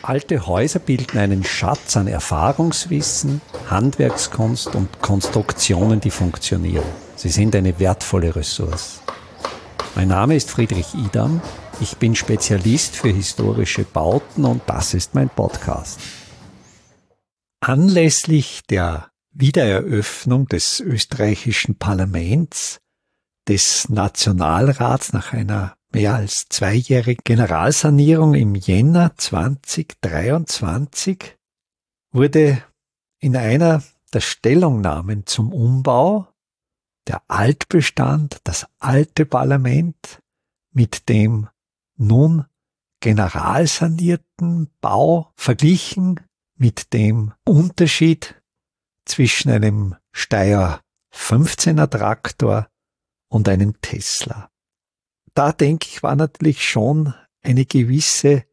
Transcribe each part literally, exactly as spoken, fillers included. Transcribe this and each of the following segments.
Alte Häuser bilden einen Schatz an Erfahrungswissen, Handwerkskunst und Konstruktionen, die funktionieren. Sie sind eine wertvolle Ressource. Mein Name ist Friedrich Idam. Ich bin Spezialist für historische Bauten und das ist mein Podcast. Anlässlich der Wiedereröffnung des österreichischen Parlaments, des Nationalrats nach einer mehr als zweijährige Generalsanierung im Jänner zweitausenddreiundzwanzig wurde in einer der Stellungnahmen zum Umbau der Altbestand, das alte Parlament mit dem nun generalsanierten Bau verglichen mit dem Unterschied zwischen einem Steyr fünfzehner Traktor und einem Tesla. Da denke ich, war natürlich schon eine gewisse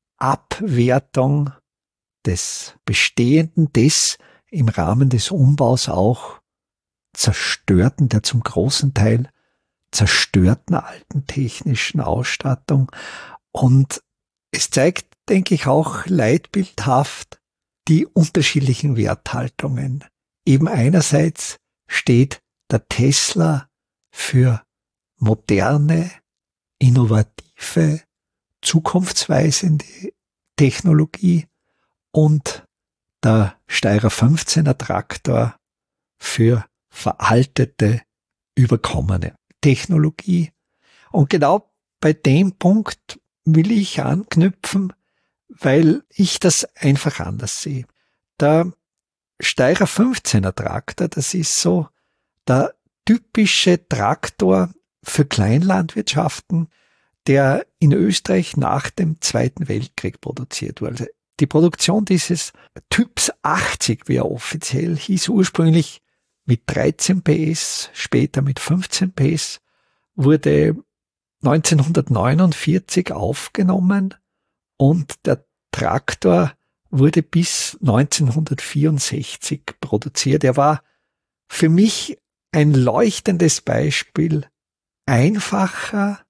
Abwertung des Bestehenden, des im Rahmen des Umbaus auch zerstörten, der zum großen Teil zerstörten alten technischen Ausstattung. Und es zeigt, denke ich, auch leitbildhaft die unterschiedlichen Werthaltungen. Eben einerseits steht der Tesla für moderne, innovative, zukunftsweisende Technologie und der Steyr fünfzehner Traktor für veraltete, überkommene Technologie. Und genau bei dem Punkt will ich anknüpfen, weil ich das einfach anders sehe. Der Steyr fünfzehner Traktor, das ist so der typische Traktor für Kleinlandwirtschaften, der in Österreich nach dem Zweiten Weltkrieg produziert wurde. Die Produktion dieses Typs achtzig, wie er offiziell hieß, ursprünglich mit dreizehn P S, später mit fünfzehn P S, wurde neunzehnhundertneunundvierzig aufgenommen und der Traktor wurde bis neunzehnhundertvierundsechzig produziert. Er war für mich ein leuchtendes Beispiel einfacher,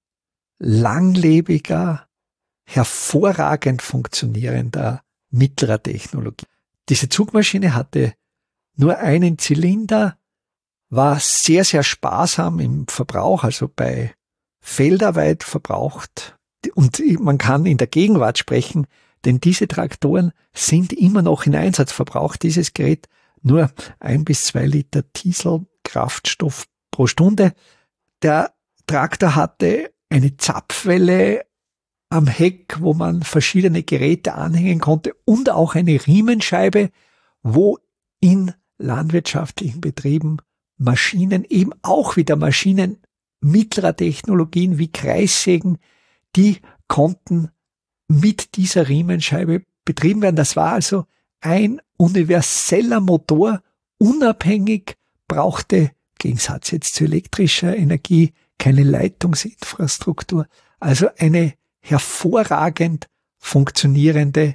langlebiger, hervorragend funktionierender mittlerer Technologie. Diese Zugmaschine hatte nur einen Zylinder, war sehr, sehr sparsam im Verbrauch, also bei Feldarbeit verbraucht. Und man kann in der Gegenwart sprechen, denn diese Traktoren sind immer noch in Einsatz. Verbraucht dieses Gerät nur ein bis zwei Liter Dieselkraftstoff pro Stunde. Der Traktor hatte eine Zapfwelle am Heck, wo man verschiedene Geräte anhängen konnte und auch eine Riemenscheibe, wo in landwirtschaftlichen Betrieben Maschinen, eben auch wieder Maschinen mittlerer Technologien wie Kreissägen, die konnten mit dieser Riemenscheibe betrieben werden. Das war also ein universeller Motor, unabhängig, brauchte im Gegensatz jetzt zu elektrischer Energie keine Leitungsinfrastruktur. Also eine hervorragend funktionierende,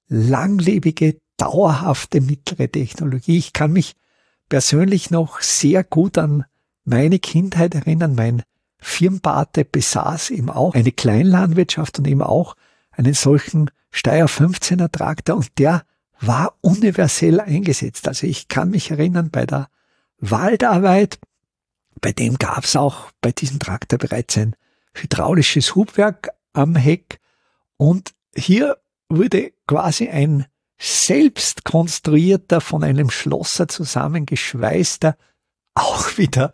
langlebige, dauerhafte mittlere Technologie. Ich kann mich persönlich noch sehr gut an meine Kindheit erinnern. Mein Firmenpate besaß eben auch eine Kleinlandwirtschaft und eben auch einen solchen Steyr fünfzehner Traktor und der war universell eingesetzt. Also ich kann mich erinnern bei der Waldarbeit, bei dem gab es auch bei diesem Traktor bereits ein hydraulisches Hubwerk am Heck und hier wurde quasi ein selbst konstruierter, von einem Schlosser zusammengeschweißter, auch wieder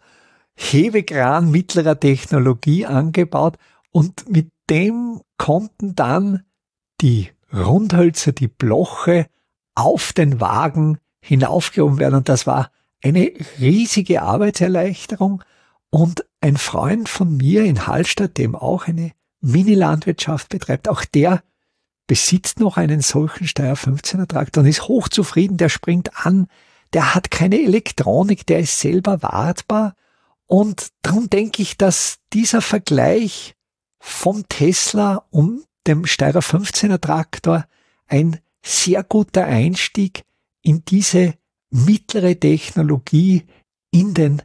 Hebekran mittlerer Technologie angebaut und mit dem konnten dann die Rundhölzer, die Bloche auf den Wagen hinaufgehoben werden und das war eine riesige Arbeitserleichterung und ein Freund von mir in Hallstatt, dem auch eine Mini-Landwirtschaft betreibt, auch der besitzt noch einen solchen Steyr fünfzehner Traktor und ist hochzufrieden, der springt an, der hat keine Elektronik, der ist selber wartbar und darum denke ich, dass dieser Vergleich vom Tesla und dem Steyr fünfzehner Traktor ein sehr guter Einstieg in diese mittlere Technologie in den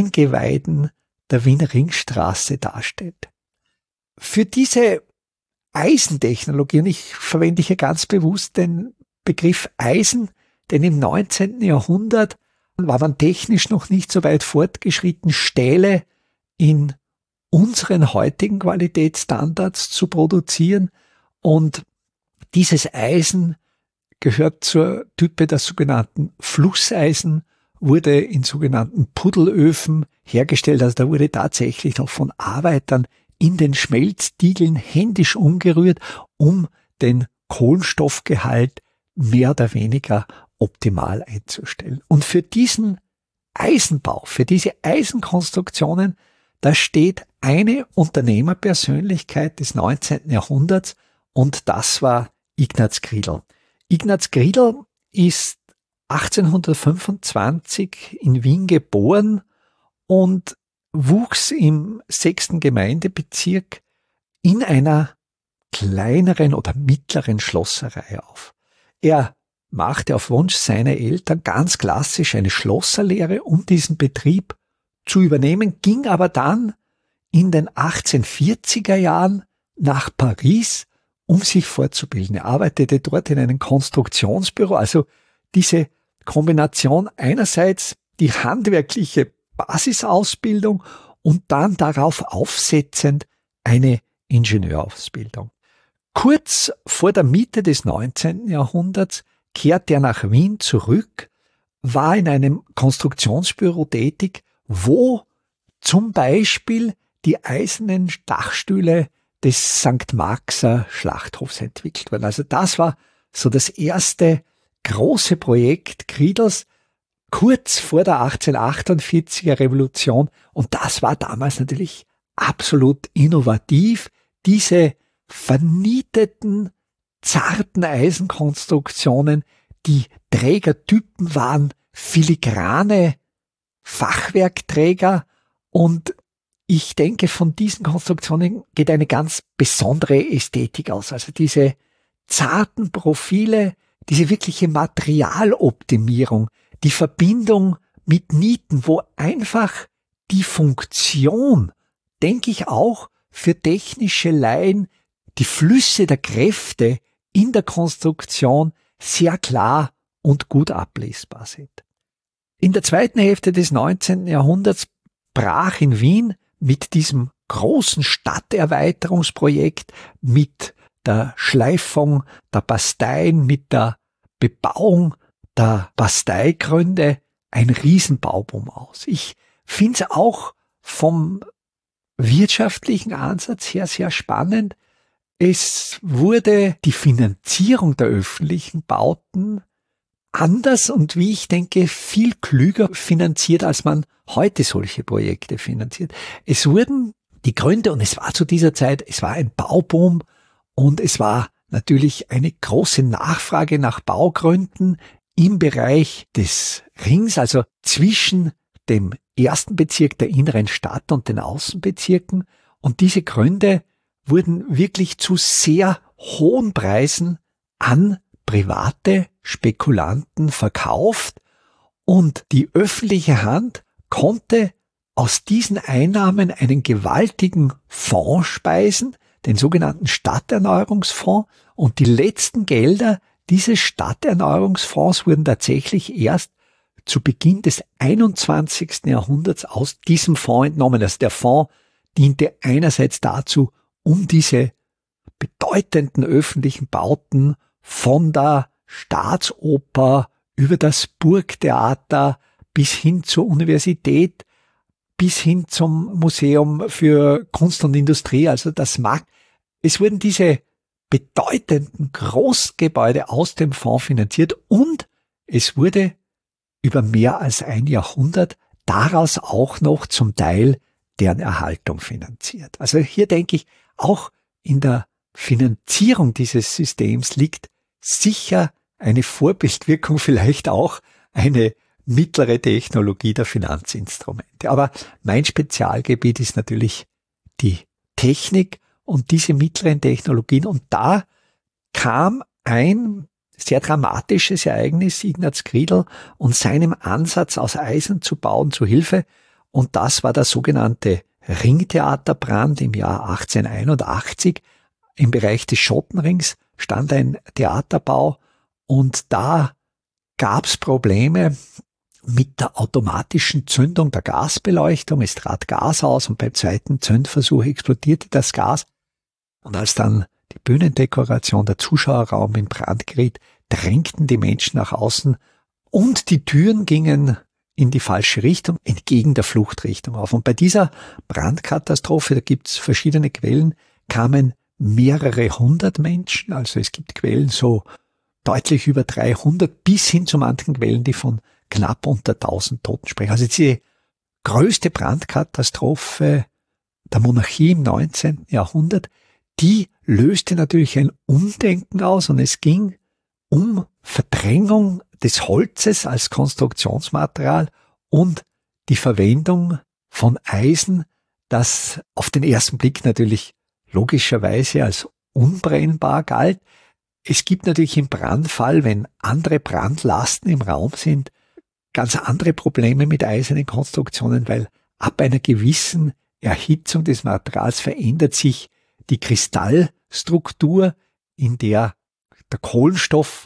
Eingeweiden der Wiener Ringstraße darstellt. Für diese Eisentechnologie, und ich verwende hier ganz bewusst den Begriff Eisen, denn im neunzehnten Jahrhundert war man technisch noch nicht so weit fortgeschritten, Stähle in unseren heutigen Qualitätsstandards zu produzieren, und dieses Eisen gehört zur Type der sogenannten Flusseisen, wurde in sogenannten Puddelöfen hergestellt, also da wurde tatsächlich noch von Arbeitern in den Schmelzdiegeln händisch umgerührt, um den Kohlenstoffgehalt mehr oder weniger optimal einzustellen. Und für diesen Eisenbau, für diese Eisenkonstruktionen, da steht eine Unternehmerpersönlichkeit des neunzehnten Jahrhunderts, und das war Ignaz Griedel. Ignaz Griedel ist achtzehnhundertfünfundzwanzig in Wien geboren und wuchs im sechsten Gemeindebezirk in einer kleineren oder mittleren Schlosserei auf. Er machte auf Wunsch seiner Eltern ganz klassisch eine Schlosserlehre, um diesen Betrieb zu übernehmen, ging aber dann in den achtzehnhundertvierziger Jahren nach Paris, um sich fortzubilden. Er arbeitete dort in einem Konstruktionsbüro, also diese Kombination einerseits die handwerkliche Basisausbildung und dann darauf aufsetzend eine Ingenieurausbildung. Kurz vor der Mitte des neunzehnten Jahrhunderts kehrte er nach Wien zurück, war in einem Konstruktionsbüro tätig, wo zum Beispiel die eisernen Dachstühle des Sankt Marxer Schlachthofs entwickelt wurden. Also das war so das erste große Projekt Griedels kurz vor der achtzehnhundertachtundvierziger Revolution, und das war damals natürlich absolut innovativ, diese vernieteten, zarten Eisenkonstruktionen, die Trägertypen waren filigrane Fachwerkträger, und ich denke, von diesen Konstruktionen geht eine ganz besondere Ästhetik aus. Also diese zarten Profile, diese wirkliche Materialoptimierung, die Verbindung mit Nieten, wo einfach die Funktion, denke ich auch für technische Laien, die Flüsse der Kräfte in der Konstruktion sehr klar und gut ablesbar sind. In der zweiten Hälfte des neunzehnten Jahrhunderts brach in Wien mit diesem großen Stadterweiterungsprojekt, mit der Schleifung der Basteien, mit der Bebauung der Basteigründe ein Riesenbauboom aus. Ich finde es auch vom wirtschaftlichen Ansatz her sehr spannend. Es wurde die Finanzierung der öffentlichen Bauten anders und, wie ich denke, viel klüger finanziert, als man heute solche Projekte finanziert. Es wurden die Gründe, und es war zu dieser Zeit, es war ein Bauboom und es war natürlich eine große Nachfrage nach Baugründen im Bereich des Rings, also zwischen dem ersten Bezirk der inneren Stadt und den Außenbezirken. Und diese Gründe wurden wirklich zu sehr hohen Preisen an private Spekulanten verkauft, und die öffentliche Hand konnte aus diesen Einnahmen einen gewaltigen Fonds speisen, den sogenannten Stadterneuerungsfonds, und die letzten Gelder dieses Stadterneuerungsfonds wurden tatsächlich erst zu Beginn des einundzwanzigsten Jahrhunderts aus diesem Fonds entnommen. Also der Fonds diente einerseits dazu, um diese bedeutenden öffentlichen Bauten von der Staatsoper über das Burgtheater bis hin zur Universität, bis hin zum Museum für Kunst und Industrie, also das M A G. Es wurden diese bedeutenden Großgebäude aus dem Fonds finanziert, und es wurde über mehr als ein Jahrhundert daraus auch noch zum Teil deren Erhaltung finanziert. Also hier denke ich, auch in der Finanzierung dieses Systems liegt sicher eine Vorbildwirkung, vielleicht auch eine mittlere Technologie der Finanzinstrumente. Aber mein Spezialgebiet ist natürlich die Technik und diese mittleren Technologien. Und da kam ein sehr dramatisches Ereignis Ignaz Griedel und seinem Ansatz, aus Eisen zu bauen, zu Hilfe. Und das war der sogenannte Ringtheaterbrand im Jahr achtzehnhunderteinundachtzig. im Bereich des Schottenrings stand ein Theaterbau und da gab es Probleme mit der automatischen Zündung der Gasbeleuchtung. Es trat Gas aus und beim zweiten Zündversuch explodierte das Gas. Und als dann die Bühnendekoration, der Zuschauerraum in Brand geriet, drängten die Menschen nach außen und die Türen gingen in die falsche Richtung, entgegen der Fluchtrichtung auf. Und bei dieser Brandkatastrophe, da gibt's verschiedene Quellen, kamen mehrere hundert Menschen, also es gibt Quellen so deutlich über dreihundert, bis hin zu manchen Quellen, die von knapp unter tausend Toten sprechen. Also diese größte Brandkatastrophe der Monarchie im neunzehnten Jahrhundert, die löste natürlich ein Umdenken aus und es ging um Verdrängung des Holzes als Konstruktionsmaterial und die Verwendung von Eisen, das auf den ersten Blick natürlich logischerweise als unbrennbar galt. Es gibt natürlich im Brandfall, wenn andere Brandlasten im Raum sind, ganz andere Probleme mit eisernen Konstruktionen, weil ab einer gewissen Erhitzung des Materials verändert sich die Kristallstruktur, in der der Kohlenstoff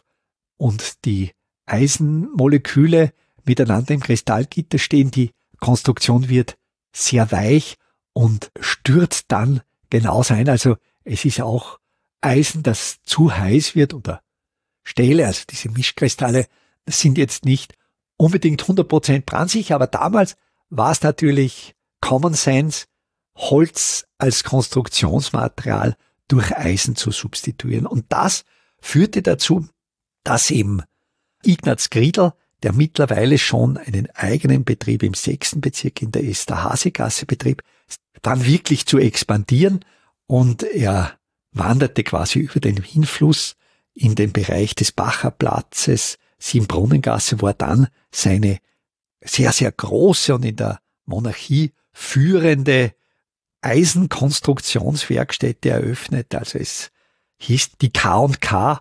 und die Eisenmoleküle miteinander im Kristallgitter stehen. Die Konstruktion wird sehr weich und stürzt dann genauso ein. Also es ist auch Eisen, das zu heiß wird, oder Stähle, also diese Mischkristalle, das sind jetzt nicht unbedingt hundert Prozent brandsicher, aber damals war es natürlich Common Sense, Holz als Konstruktionsmaterial durch Eisen zu substituieren. Und das führte dazu, dass eben Ignaz Griedel, der mittlerweile schon einen eigenen Betrieb im sechsten Bezirk in der Esterhazy-Gasse betrieb, dann wirklich zu expandieren, und er wanderte quasi über den Wienfluss in den Bereich des Bacherplatzes, Siebenbrunnengasse, wo er dann seine sehr, sehr große und in der Monarchie führende Eisenkonstruktionswerkstätte eröffnete. Also es hieß die K und K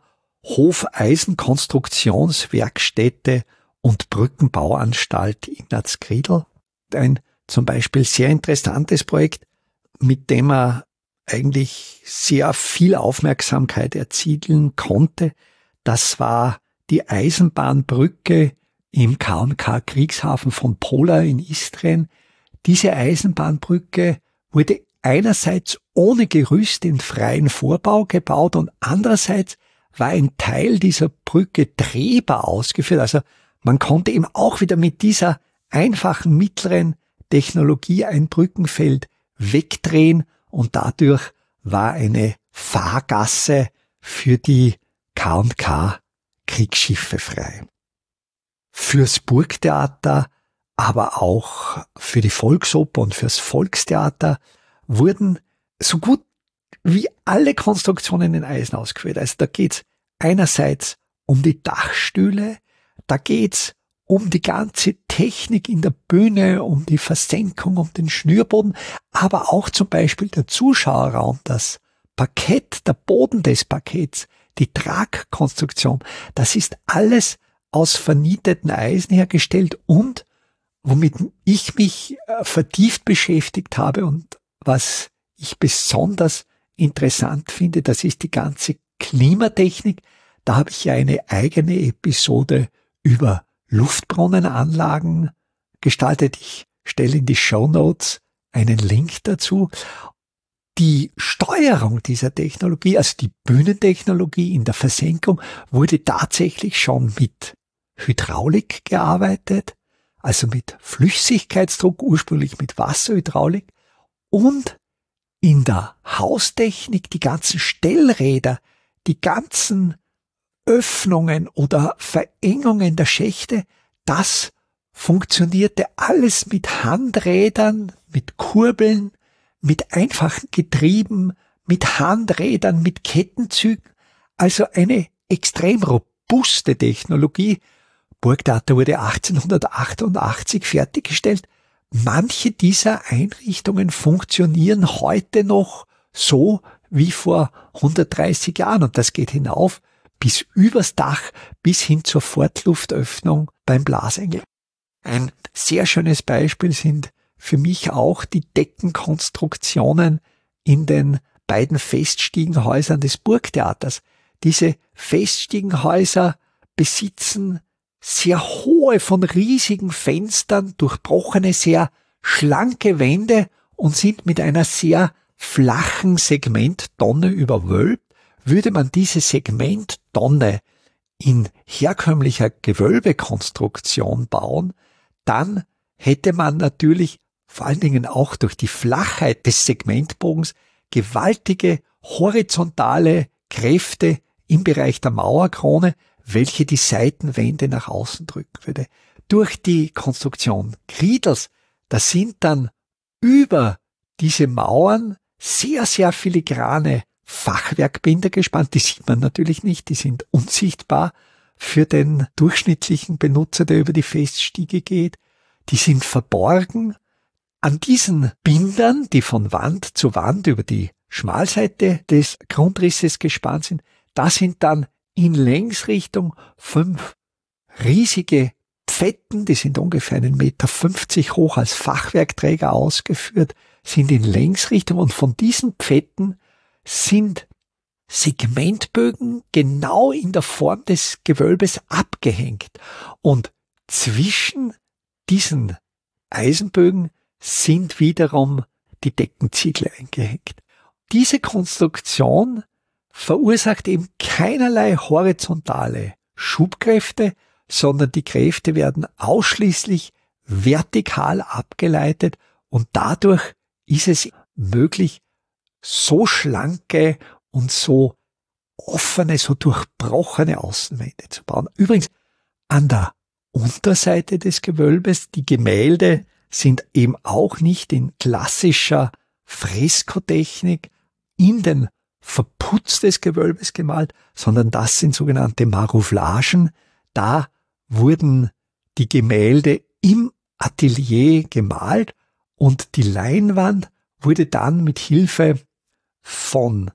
Hofeisenkonstruktionswerkstätte und Brückenbauanstalt Ignaz Griedel. Ein zum Beispiel sehr interessantes Projekt, mit dem er eigentlich sehr viel Aufmerksamkeit erzielen konnte. Das war die Eisenbahnbrücke im K und K Kriegshafen von Pola in Istrien. Diese Eisenbahnbrücke wurde einerseits ohne Gerüst in freien Vorbau gebaut und andererseits war ein Teil dieser Brücke drehbar ausgeführt. Also man konnte eben auch wieder mit dieser einfachen mittleren Technologie ein Brückenfeld wegdrehen und dadurch war eine Fahrgasse für die K und K Kriegsschiffe frei. Fürs Burgtheater, aber auch für die Volksoper und fürs Volkstheater wurden so gut wie alle Konstruktionen in Eisen ausgeführt. Also da geht's einerseits um die Dachstühle, da geht's um die ganze Technik in der Bühne, um die Versenkung, um den Schnürboden, aber auch zum Beispiel der Zuschauerraum, das Parkett, der Boden des Parketts, die Tragkonstruktion, das ist alles aus vernieteten Eisen hergestellt und womit ich mich vertieft beschäftigt habe und was ich besonders interessant finde, das ist die ganze Klimatechnik. Da habe ich ja eine eigene Episode über Luftbrunnenanlagen gestaltet. Ich stelle in die Shownotes einen Link dazu. Die Steuerung dieser Technologie, also die Bühnentechnologie in der Versenkung, wurde tatsächlich schon mit Hydraulik gearbeitet, also mit Flüssigkeitsdruck, ursprünglich mit Wasserhydraulik, und in der Haustechnik die ganzen Stellräder, die ganzen Öffnungen oder Verengungen der Schächte, das funktionierte alles mit Handrädern, mit Kurbeln, mit einfachen Getrieben, mit Handrädern, mit Kettenzügen, also eine extrem robuste Technologie. Burgtheater wurde achtzehnhundertachtundachtzig fertiggestellt. Manche dieser Einrichtungen funktionieren heute noch so wie vor hundertdreißig Jahren und das geht hinauf bis übers Dach, bis hin zur Fortluftöffnung beim Blasengel. Ein sehr schönes Beispiel sind für mich auch die Deckenkonstruktionen in den beiden Feststiegenhäusern des Burgtheaters. Diese Feststiegenhäuser besitzen sehr hohe, von riesigen Fenstern durchbrochene, sehr schlanke Wände und sind mit einer sehr flachen Segmenttonne überwölbt. Würde man diese Segmenttonne in herkömmlicher Gewölbekonstruktion bauen, dann hätte man natürlich vor allen Dingen auch durch die Flachheit des Segmentbogens gewaltige horizontale Kräfte im Bereich der Mauerkrone, welche die Seitenwände nach außen drücken würde. Durch die Konstruktion Griedels, da sind dann über diese Mauern sehr, sehr filigrane Fachwerkbinder gespannt. Die sieht man natürlich nicht, die sind unsichtbar für den durchschnittlichen Benutzer, der über die Feststiege geht. Die sind verborgen. An diesen Bindern, die von Wand zu Wand über die Schmalseite des Grundrisses gespannt sind, da sind dann in Längsrichtung fünf riesige Pfetten, die sind ungefähr einen Meter fünfzig hoch, als Fachwerkträger ausgeführt, sind in Längsrichtung, und von diesen Pfetten sind Segmentbögen genau in der Form des Gewölbes abgehängt. Und zwischen diesen Eisenbögen sind wiederum die Deckenziegel eingehängt. Diese Konstruktion verursacht eben keinerlei horizontale Schubkräfte, sondern die Kräfte werden ausschließlich vertikal abgeleitet, und dadurch ist es möglich, so schlanke und so offene, so durchbrochene Außenwände zu bauen. Übrigens, an der Unterseite des Gewölbes, die Gemälde sind eben auch nicht in klassischer Freskotechnik in den Verputz des Gewölbes gemalt, sondern das sind sogenannte Marouflagen. Da wurden die Gemälde im Atelier gemalt und die Leinwand wurde dann mit Hilfe von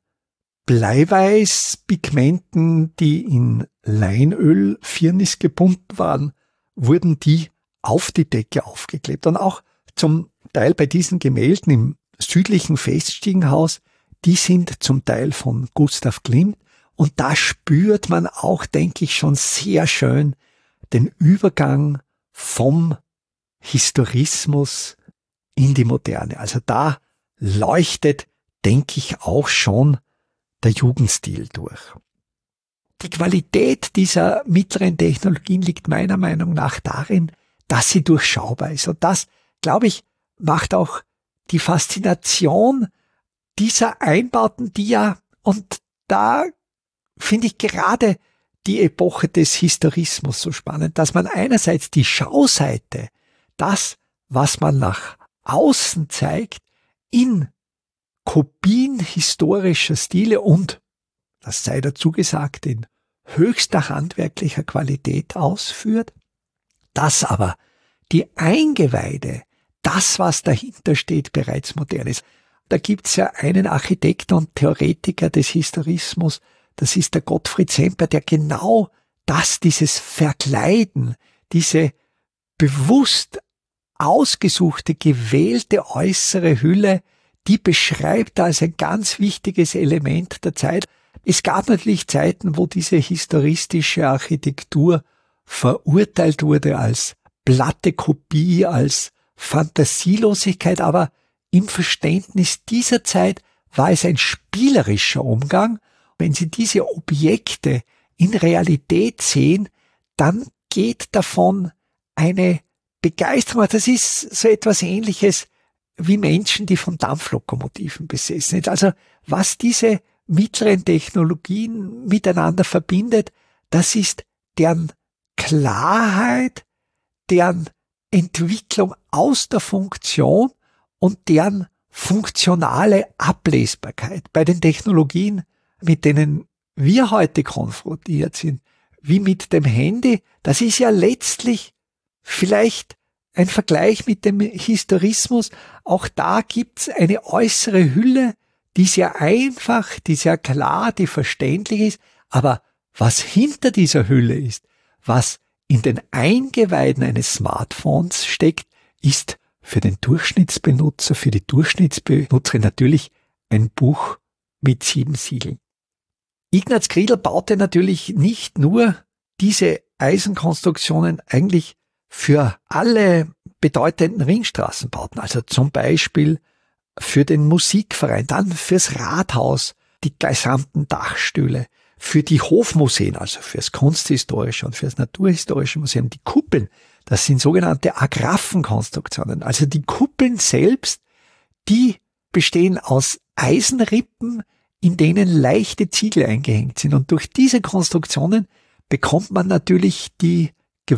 Bleiweißpigmenten, die in Leinöl Firnis gebunden waren, wurden die auf die Decke aufgeklebt. Und auch zum Teil bei diesen Gemälden im südlichen Feststiegenhaus, die sind zum Teil von Gustav Klimt, und da spürt man auch, denke ich, schon sehr schön den Übergang vom Historismus in die Moderne. Also da leuchtet, denke ich, auch schon der Jugendstil durch. Die Qualität dieser mittleren Technologien liegt meiner Meinung nach darin, dass sie durchschaubar ist. Und das, glaube ich, macht auch die Faszination dieser Einbauten, die ja, und da finde ich gerade die Epoche des Historismus so spannend, dass man einerseits die Schauseite, das, was man nach außen zeigt, in Kopien historischer Stile und, das sei dazu gesagt, in höchster handwerklicher Qualität ausführt, dass aber die Eingeweide, das, was dahinter steht, bereits modern ist. Da gibt's ja einen Architekten und Theoretiker des Historismus, das ist der Gottfried Semper, der genau das, dieses Verkleiden, diese bewusst ausgesuchte, gewählte äußere Hülle, die beschreibt er als ein ganz wichtiges Element der Zeit. Es gab natürlich Zeiten, wo diese historistische Architektur verurteilt wurde als platte Kopie, als Fantasielosigkeit, aber im Verständnis dieser Zeit war es ein spielerischer Umgang. Wenn Sie diese Objekte in Realität sehen, dann geht davon eine Begeisterung. Das ist so etwas Ähnliches wie Menschen, die von Dampflokomotiven besessen sind. Also was diese mittleren Technologien miteinander verbindet, das ist deren Klarheit, deren Entwicklung aus der Funktion und deren funktionale Ablesbarkeit. Bei den Technologien, mit denen wir heute konfrontiert sind, wie mit dem Handy, das ist ja letztlich vielleicht ein Vergleich mit dem Historismus. Auch da gibt's eine äußere Hülle, die sehr einfach, die sehr klar, die verständlich ist. Aber was hinter dieser Hülle ist, was in den Eingeweiden eines Smartphones steckt, ist für den Durchschnittsbenutzer, für die Durchschnittsbenutzerin natürlich ein Buch mit sieben Siegeln. Ignaz Griedl baute natürlich nicht nur diese Eisenkonstruktionen eigentlich für alle bedeutenden Ringstraßenbauten, also zum Beispiel für den Musikverein, dann fürs Rathaus, die gesamten Dachstühle, für die Hofmuseen, also fürs Kunsthistorische und fürs Naturhistorische Museum, die Kuppeln, das sind sogenannte Agrafenkonstruktionen. Also die Kuppeln selbst, die bestehen aus Eisenrippen, in denen leichte Ziegel eingehängt sind. Und durch diese Konstruktionen bekommt man natürlich die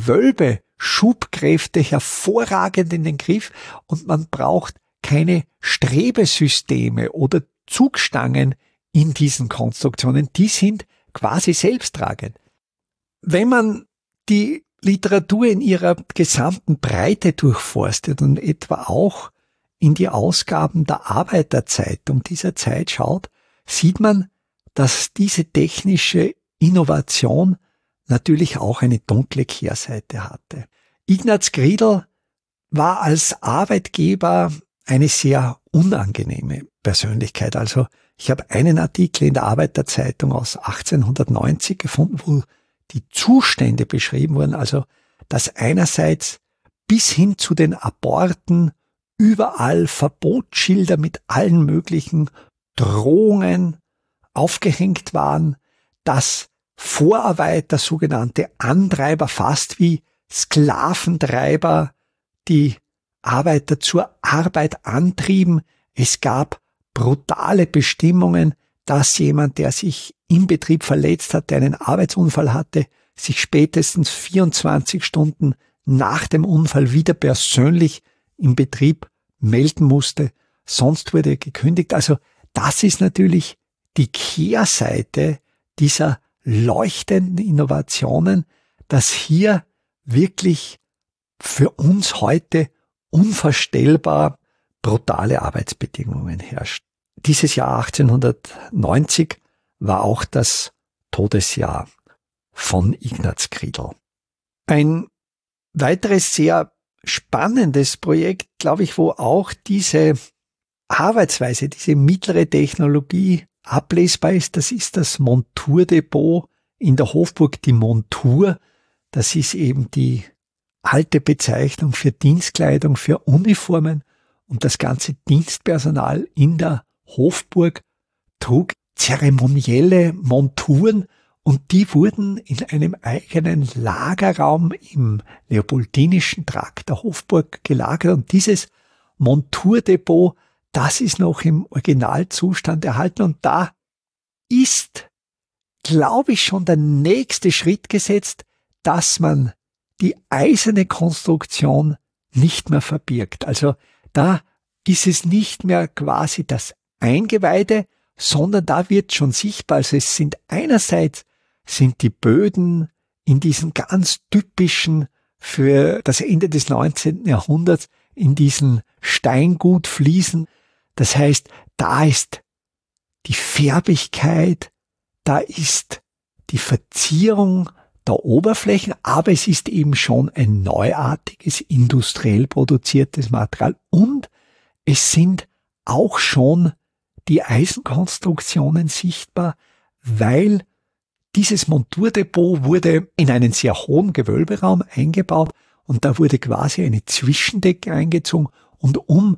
Gewölbeschubkräfte hervorragend in den Griff und man braucht keine Strebesysteme oder Zugstangen in diesen Konstruktionen. Die sind quasi selbsttragend. Wenn man die Literatur in ihrer gesamten Breite durchforstet und etwa auch in die Ausgaben der Arbeiterzeitung dieser Zeit schaut, sieht man, dass diese technische Innovation natürlich auch eine dunkle Kehrseite hatte. Ignaz Griedl war als Arbeitgeber eine sehr unangenehme Persönlichkeit. Also ich habe einen Artikel in der Arbeiterzeitung aus achtzehnhundertneunzig gefunden, wo die Zustände beschrieben wurden, also dass einerseits bis hin zu den Aborten überall Verbotsschilder mit allen möglichen Drohungen aufgehängt waren, dass Vorarbeiter, sogenannte Antreiber, fast wie Sklaventreiber, die Arbeiter zur Arbeit antrieben. Es gab brutale Bestimmungen, dass jemand, der sich im Betrieb verletzt hat, der einen Arbeitsunfall hatte, sich spätestens vierundzwanzig Stunden nach dem Unfall wieder persönlich im Betrieb melden musste, sonst wurde er gekündigt. Also das ist natürlich die Kehrseite dieser leuchtenden Innovationen, dass hier wirklich für uns heute unvorstellbar brutale Arbeitsbedingungen herrschen. Dieses Jahr achtzehnhundertneunzig war auch das Todesjahr von Ignaz Griedl. Ein weiteres sehr spannendes Projekt, glaube ich, wo auch diese Arbeitsweise, diese mittlere Technologie ablesbar ist, das ist das Monturdepot in der Hofburg, die Montur. Das ist eben die alte Bezeichnung für Dienstkleidung, für Uniformen, und das ganze Dienstpersonal in der Hofburg trug zeremonielle Monturen und die wurden in einem eigenen Lagerraum im Leopoldinischen Trakt der Hofburg gelagert, und dieses Monturdepot, das ist noch im Originalzustand erhalten, und da ist, glaube ich, schon der nächste Schritt gesetzt, dass man die eiserne Konstruktion nicht mehr verbirgt. Also da ist es nicht mehr quasi das Eingeweide, sondern da wird schon sichtbar, also es sind einerseits sind die Böden in diesen ganz typischen, für das Ende des neunzehnten Jahrhunderts, in diesen Steingutfliesen. Das heißt, da ist die Färbigkeit, da ist die Verzierung der Oberflächen, aber es ist eben schon ein neuartiges, industriell produziertes Material, und es sind auch schon die Eisenkonstruktionen sichtbar, weil dieses Monturdepot wurde in einen sehr hohen Gewölberaum eingebaut und da wurde quasi eine Zwischendecke eingezogen, und um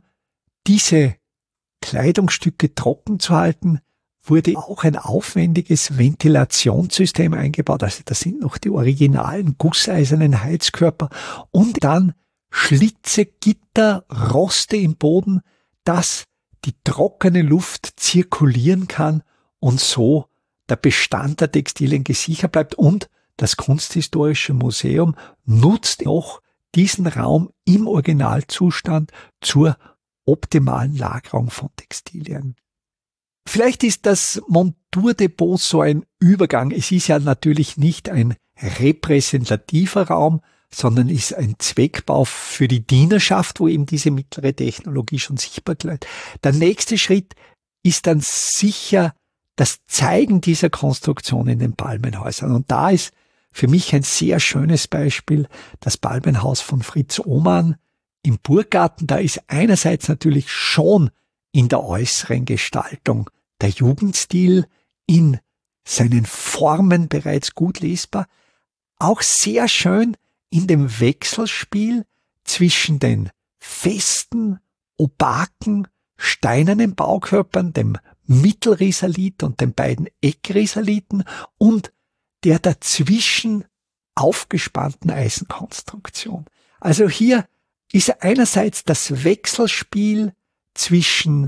diese Kleidungsstücke trocken zu halten, wurde auch ein aufwendiges Ventilationssystem eingebaut. Also das sind noch die originalen gusseisernen Heizkörper, und dann Schlitze, Gitter, Roste im Boden, dass die trockene Luft zirkulieren kann und so der Bestand der Textilien gesichert bleibt. Und das Kunsthistorische Museum nutzt noch diesen Raum im Originalzustand zur optimalen Lagerung von Textilien. Vielleicht ist das Monturdepot so ein Übergang. Es ist ja natürlich nicht ein repräsentativer Raum, sondern ist ein Zweckbau für die Dienerschaft, wo eben diese mittlere Technologie schon sichtbar bleibt. Der nächste Schritt ist dann sicher das Zeigen dieser Konstruktion in den Balmenhäusern. Und da ist für mich ein sehr schönes Beispiel das Balmenhaus von Fritz Ohmann im Burggarten. Da ist einerseits natürlich schon in der äußeren Gestaltung der Jugendstil in seinen Formen bereits gut lesbar, auch sehr schön in dem Wechselspiel zwischen den festen, opaken, steinernen Baukörpern, dem Mittelrisalit und den beiden Eckrisaliten und der dazwischen aufgespannten Eisenkonstruktion. Also hier ist einerseits das Wechselspiel zwischen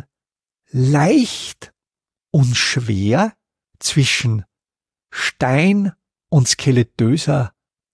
leicht und schwer, zwischen Stein und skeletöser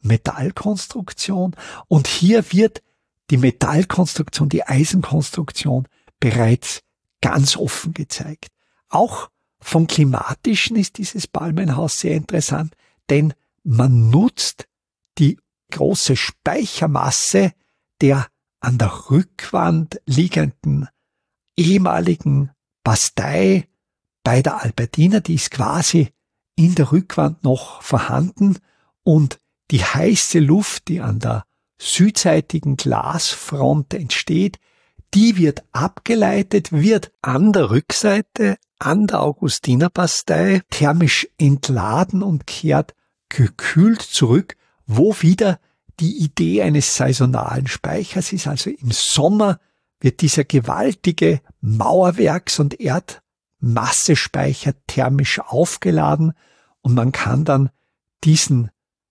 Metallkonstruktion, und hier wird die Metallkonstruktion, die Eisenkonstruktion bereits ganz offen gezeigt. Auch vom Klimatischen ist dieses Balmenhaus sehr interessant, denn man nutzt die große Speichermasse der an der Rückwand liegenden ehemaligen Bastei bei der Albertina, die ist quasi in der Rückwand noch vorhanden, und die heiße Luft, die an der südseitigen Glasfront entsteht, die wird abgeleitet, wird an der Rückseite, an der Augustinerbastei thermisch entladen und kehrt gekühlt zurück, wo wieder die Idee eines saisonalen Speichers ist. Also im Sommer wird dieser gewaltige Mauerwerks- und Erdmassespeicher thermisch aufgeladen, und man kann dann diesen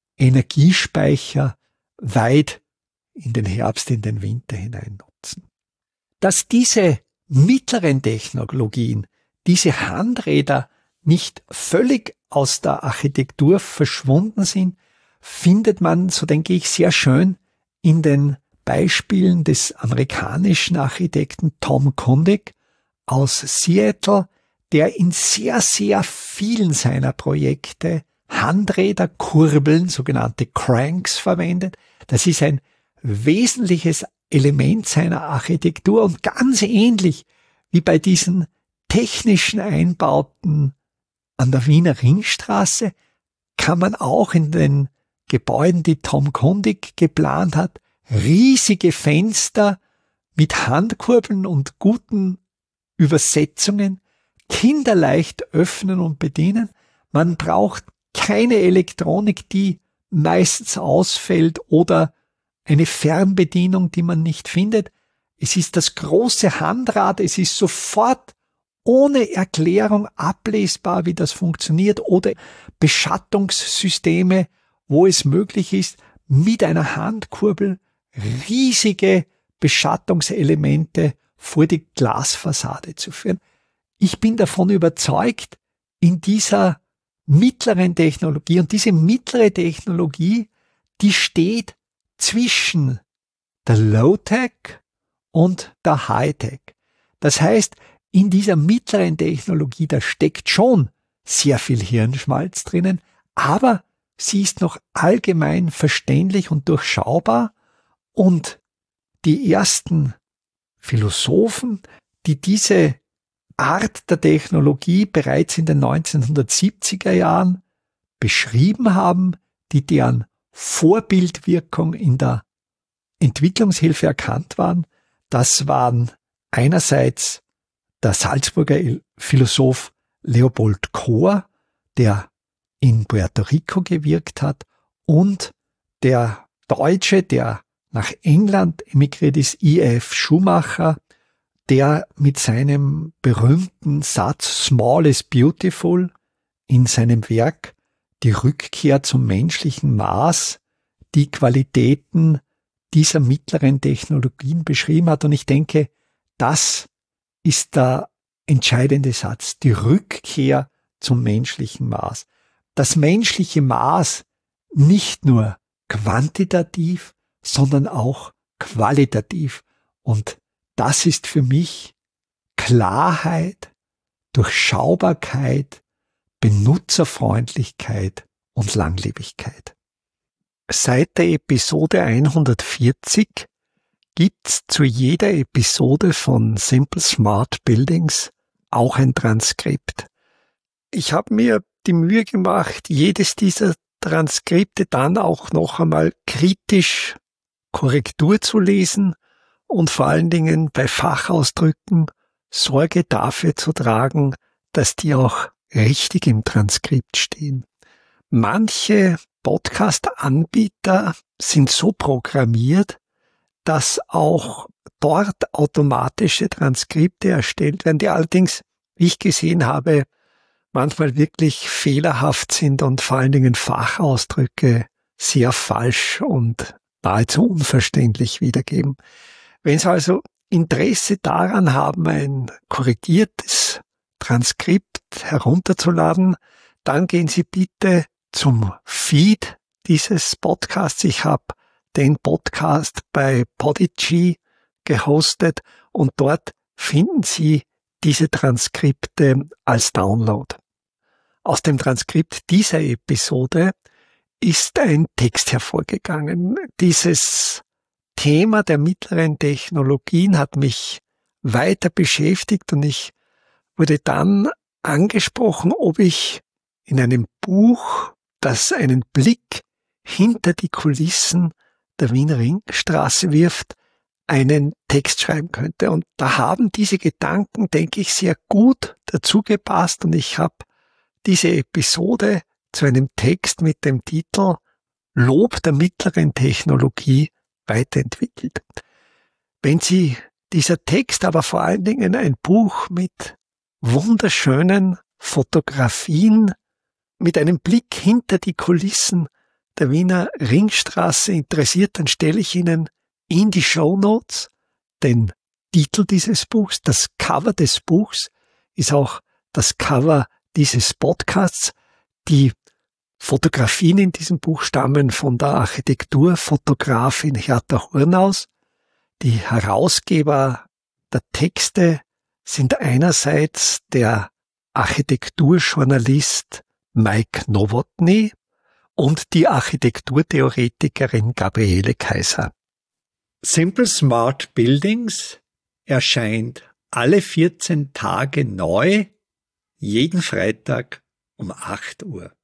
Energiespeicher weit in den Herbst, in den Winter hinein nutzen. Dass diese mittleren Technologien, diese Handräder nicht völlig aus der Architektur verschwunden sind, findet man, so denke ich, sehr schön in den Beispielen des amerikanischen Architekten Tom Kundig aus Seattle, der in sehr, sehr vielen seiner Projekte Handräder, Kurbeln, sogenannte Cranks verwendet. Das ist ein wesentliches Element seiner Architektur, und ganz ähnlich wie bei diesen technischen Einbauten an der Wiener Ringstraße kann man auch in den Gebäuden, die Tom Kundig geplant hat, riesige Fenster mit Handkurbeln und guten Übersetzungen kinderleicht öffnen und bedienen. Man braucht keine Elektronik, die meistens ausfällt, oder eine Fernbedienung, die man nicht findet. Es ist das große Handrad, es ist sofort ohne Erklärung ablesbar, wie das funktioniert, oder Beschattungssysteme, wo es möglich ist, mit einer Handkurbel riesige Beschattungselemente vor die Glasfassade zu führen. Ich bin davon überzeugt, in dieser mittleren Technologie, und diese mittlere Technologie, die steht zwischen der Low-Tech und der High-Tech. Das heißt, in dieser mittleren Technologie, da steckt schon sehr viel Hirnschmalz drinnen, aber sie ist noch allgemein verständlich und durchschaubar, und die ersten Philosophen, die diese Art der Technologie bereits in den neunzehnhundertsiebziger Jahren beschrieben haben, die deren Vorbildwirkung in der Entwicklungshilfe erkannt waren, das waren einerseits der Salzburger Philosoph Leopold Kohr, der in Puerto Rico gewirkt hat, und der Deutsche, der nach England emigriert ist, I F Schumacher, der mit seinem berühmten Satz Small is Beautiful in seinem Werk Die Rückkehr zum menschlichen Maß die Qualitäten dieser mittleren Technologien beschrieben hat. Und ich denke, das ist der entscheidende Satz, die Rückkehr zum menschlichen Maß. Das menschliche Maß nicht nur quantitativ, sondern auch qualitativ. Und das ist für mich Klarheit, Durchschaubarkeit, Benutzerfreundlichkeit und Langlebigkeit. Seit der Episode hundertvierzig gibt's zu jeder Episode von Simple Smart Buildings auch ein Transkript. Ich habe mir die Mühe gemacht, jedes dieser Transkripte dann auch noch einmal kritisch Korrektur zu lesen und vor allen Dingen bei Fachausdrücken Sorge dafür zu tragen, dass die auch richtig im Transkript stehen. Manche Podcast-Anbieter sind so programmiert, dass auch dort automatische Transkripte erstellt werden, die allerdings, wie ich gesehen habe, manchmal wirklich fehlerhaft sind und vor allen Dingen Fachausdrücke sehr falsch und nahezu unverständlich wiedergeben. Wenn Sie also Interesse daran haben, ein korrigiertes Transkript herunterzuladen, dann gehen Sie bitte zum Feed dieses Podcasts. Ich habe den Podcast bei Podigy gehostet und dort finden Sie diese Transkripte als Download. Aus dem Transkript dieser Episode ist ein Text hervorgegangen. Dieses Thema der mittleren Technologien hat mich weiter beschäftigt und ich wurde dann angesprochen, ob ich in einem Buch, das einen Blick hinter die Kulissen der Wiener Ringstraße wirft, einen Text schreiben könnte. Und da haben diese Gedanken, denke ich, sehr gut dazu gepasst und ich habe diese Episode zu einem Text mit dem Titel Lob der mittleren Technologie weiterentwickelt. Wenn Sie dieser Text, aber vor allen Dingen ein Buch mit wunderschönen Fotografien, mit einem Blick hinter die Kulissen der Wiener Ringstraße interessiert, dann stelle ich Ihnen in die Shownotes den Titel dieses Buchs. Das Cover des Buchs ist auch das Cover dieses Podcasts. Die Fotografien in diesem Buch stammen von der Architekturfotografin Hertha Hornaus. Die Herausgeber der Texte sind einerseits der Architekturjournalist Mike Nowotny und die Architekturtheoretikerin Gabriele Kaiser. Simple Smart Buildings erscheint alle vierzehn Tage neu, jeden Freitag um acht Uhr.